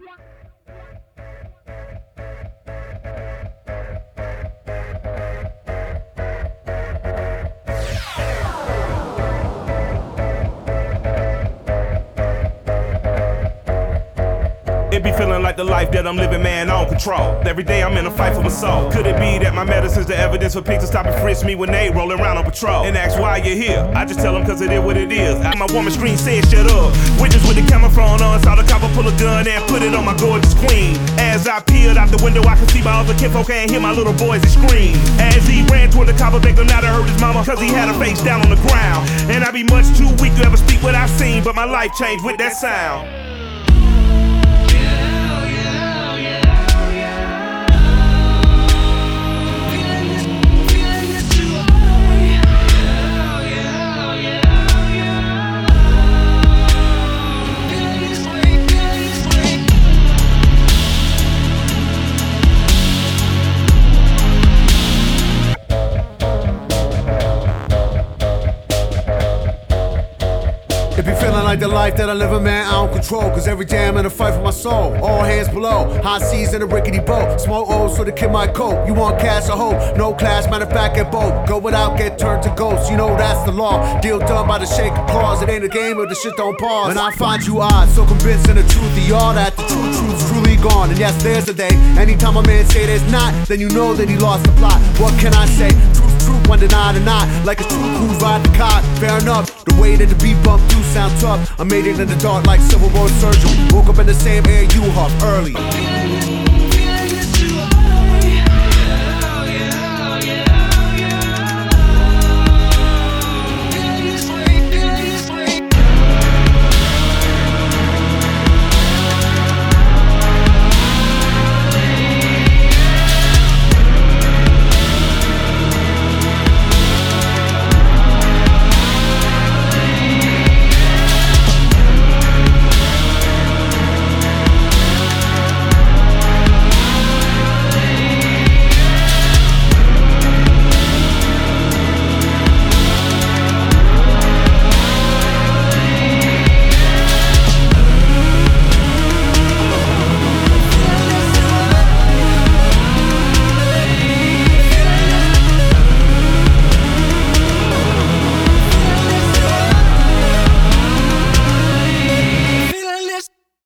It be feeling like the life that I'm living, man, I don't control. Every day I'm in a fight for my soul. Could it be that my medicine's the evidence for pigs to stop and frisk me when they rollin' around on patrol? And ask why you're here, I just tell them cause it is what it is. My woman screen said shut up. Witness with the camera phone on, saw the copper pull a gun and put it on my gorgeous queen. As I peered out the window, I could see my other kinfolk and hear my little boys scream. As he ran toward the copper, begged him not to hurt his mama, cause he had her face down on the ground. And I be much too weak to ever speak what I seen, but my life changed with that sound. It be feeling like the life that I live in, man, I don't control. Cause every day I'm in a fight for my soul. All hands below, hot seas in a rickety boat. Smoke O's so the kid might cope. You want cash or hope? No class, matter of fact, get both. Go without, get turned to ghosts. You know that's the law. Deal done by the shake of claws. It ain't a game or the shit don't pause. And I find you odd, so convinced in the truth of y'all that the truth's truly gone. And yes, there's a day. Anytime a man say there's not, then you know that he lost the plot. What can I say? Truth, one denied or not. Like a true who's ride the cot. Fair enough, the way that the beat bump do sound tough. I made it in the dark like Civil War surgery. Woke up in the same air you huff early.